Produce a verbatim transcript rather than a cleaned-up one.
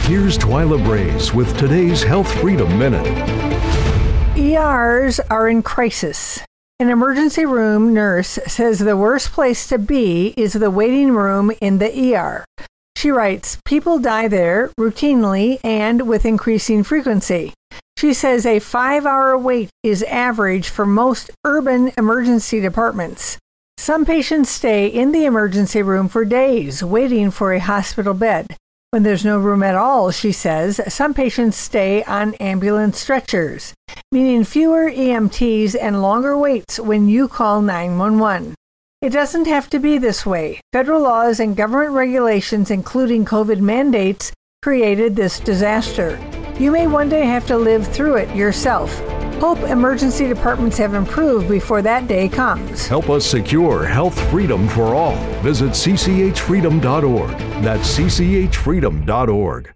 Here's Twyla Braze with today's Health Freedom Minute. E Rs are in crisis. An emergency room nurse says the worst place to be is the waiting room in the E R. She writes, people die there routinely and with increasing frequency. She says a five-hour wait is average for most urban emergency departments. Some patients stay in the emergency room for days, waiting for a hospital bed. When there's no room at all, she says, some patients stay on ambulance stretchers, meaning fewer E M Ts and longer waits when you call nine one one. It doesn't have to be this way. Federal laws and government regulations, including COVID mandates, created this disaster. You may one day have to live through it yourself. Hope emergency departments have improved before that day comes. Help us secure health freedom for all. Visit c c h freedom dot org. That's c c h freedom dot org.